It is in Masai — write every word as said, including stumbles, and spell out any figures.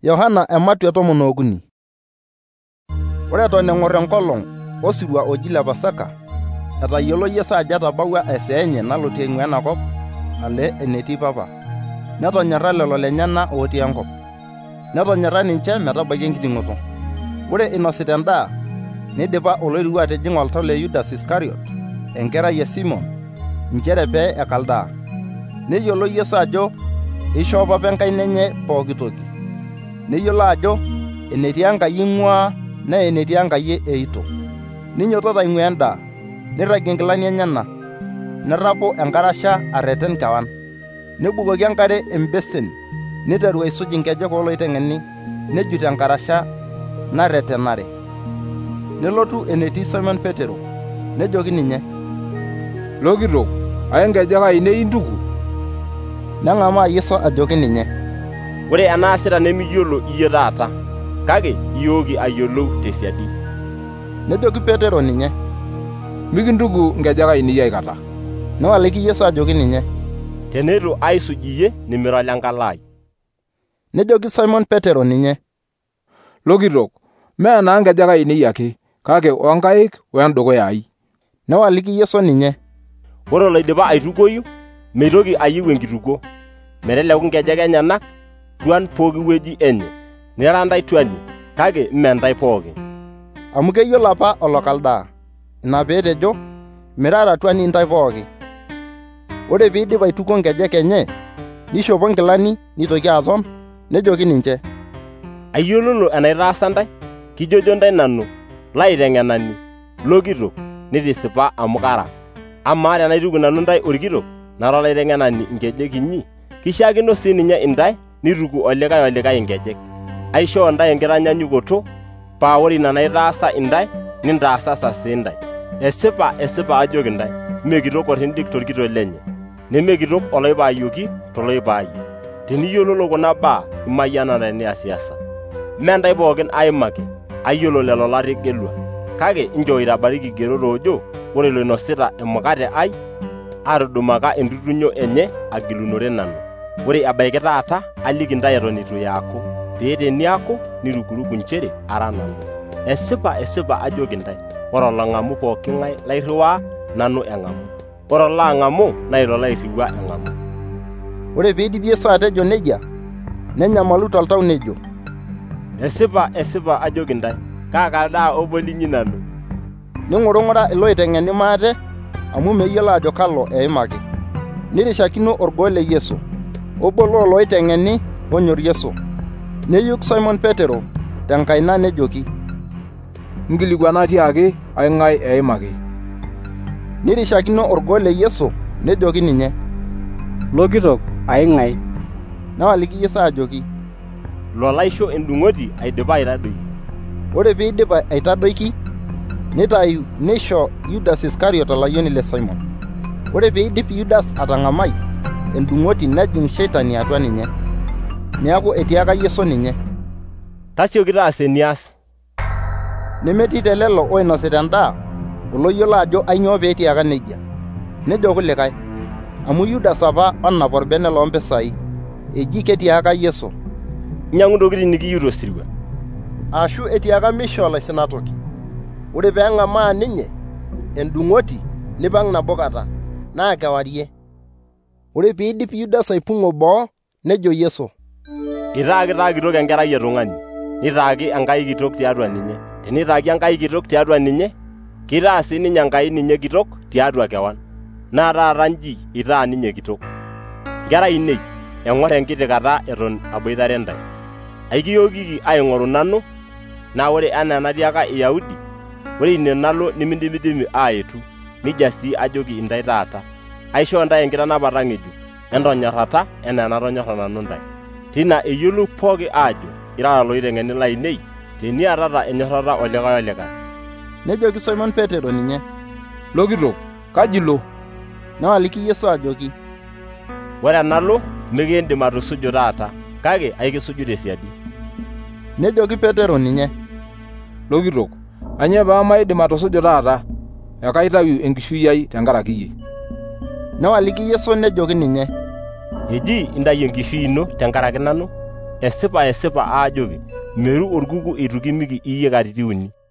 Yohana ematua tomon okuni. Ore eton eng'or enkolong osirua oji le Pasaka, etayiolo Yesu ajo etabawua esaa enye nalotie aing'ua enakop ale enetii Papa. Netonyorra lelo lenyana otii enkop. Netonyorra ninche metabaiki enkiting'oto. Ore inosita endaa, neidipa oloirua atijing'a oltau le Yudas Iskariot, enkerai e Simon, nchere pee ekaldaa. Neyiolo Yesu ajo eishoo Papa enkaina enye pooki toki. Neyiolo ajo enetii Enkai ing'uaa naa enetii Enkai eito. Ninyototo aing'ua endaa, neirragie nkilani enyenak, nerapu enkarasha arreten kewan. Nebukoki enkare embesen, neiteru aisuj inkejek ooloiteng'eni, nejut enkarasha narretenare. Nelotu enetii Simon Petero, nejoki ninye, Lokitok, aya nkejek ainei intuku? Neng'amaa Yesu ajoki ninye, ore enaasita nemiyiolo iyie taata, kake iyooki ayiolou tesiadi. Nejoki Petero ninye, mikintuku nkejek ainei aikata. Newaliki Yesu ajoki ninye, teneitu aisuj iyie nimira olenkala ai. Nejoki Simon Petero ninye, Lokitok, mee naa nkejek ainei ake, kake onkaik wendukuya ai. Newaliki Yesu ninye, ore oloidipa aitukoyu meitoki ayieu enkituko, meteleku nkejek enyenak tuan pooki wueji enye, nira ntae tuani, kake mme ntae pooki. Amu keyiolo apa olokaldaa, ina peetejo, mirara tuani ntae pooki. Ore piidip aituko nkejek enye, nishopo nkilani nitoki aton, nejoki ninche, ayiololo enaitaasa ntae, kijojo ntae nanu, laiteng'enani, lokitok, nitisipa amu kara. Amaa tenaituku nanu ntae orkitok, nara olaiteng'enani nkejek inyi, kishaakino sii ninye intae nituku olikae olikae nkejek. Aishoo ntae enkitanyanyukoto, paa ore ina naitaasa intae, nintaasasa sii ntae. Esipa esipa ajoki ntae, mee kitok orrindik torkitok lenye, neme kitok oloipaayioki toloipaayi. Teniyiololo kuna baa imayianata niasiasa. Mee ntae pookin aimaki, ayiolo lelo lategelua, kake inchoo itabari kigerot oojo, ore loinosita emukate ai, atudumaka entutunyo enye agilunore nanu. Ore ebaiki taata aliki ntae eton itu yaaku, pee teniaku nirukuruku nchere ara nanu. Esipa esipa ajoki ntae, ore olong'amu pooking'ae lairriwaa nanu eng'amu, ore oloang'amu naa ilo lairriwua eng'amu. Ore piidip Yesu atejo nejia, nenyamalu toltau nejo, esipa esipa ajoki ntae, kaa kaldaa obo linyi nanu. Ning'urung'ura iloiteng'eni maate amu meyiolo ajo kalo eimaki. Nirishakino orgoo le Yesu, obo looloiteng'eni onyor Yesu. Neyuk Simon Petero tenkaina nejoki, Nkilikuana tiaki aing'ae eimaki. Nirishakino orgoo le Yesu nejoki ninye, Lokitok, aing'ae? Newaliki Yesu ajoki, lolaisho endung'oti aidipa aitadoiki. Ore piidip aitadoiki, nitayu neisho Yudas Iskariot olayioni le Simon. Ore piidip Yudas atang'amai, endung'oti nejing Sheitani atua ninye. Neeku etiaka Yesu ninye, tasioki taasa enias. Nemetii telelo oinosita endaa oloyiolo ajo ainyoo peetiaka nejia. Nejo kulikae, amu Yudas apa onap orbene loompisai, eji ketiaka Yesu, nyang'u ntokitin nikiyieu tosirua. Ashu etiaka meishoo laisina toki. Ore peeng'amaa ninye endung'oti nipang' nabo kata, naa kewarie. Ore piidip Yudas aipung'o boo, nejo Yesu, itaaki taa kitok enkerai etung'ani, nitaaki Enkai kitok tiatua ninye. Tenitaaki Enkai kitok tiatua ninye, kitaa sii ninye Enkai ninye kitok tiatua kewan. Naa taata nji itaa ninye kitok. Nkera ainei, eng'or enkiti kata eton aboitare ntae. Aikiyookiki aing'oru nanu, naa ore enaa enatiaka Iyahudi, ore ine nalo nimindimidimi aaetu, nija sii ajoki intae taata. Aishoo ntae enkitanapata ng'ejuk, entonyorrata enaa enatonyorra nanu ntae. Tina eyiolou pooki aajo irara loiteng'eni lainei, teniatata enyorrata olikae olikae. Nejoki Simon Petero ninye, Lokitok, kaji ilo? Newaliki Yesu ajoki, ore enalo mikiindim atusuju taata, kake aikisuju tesiadi. Nejoki Petero ninye, Lokitok, anyoo paa maidim atusuju taata, ekaitayu enkishui ai tenkaraki iyie. Newaliki Yesu nejoki ninye, eji intayu enkishui ino tenkaraki nanu, esipa esipa aajoki meru orkuku eitu kimiki iyie katitin uni.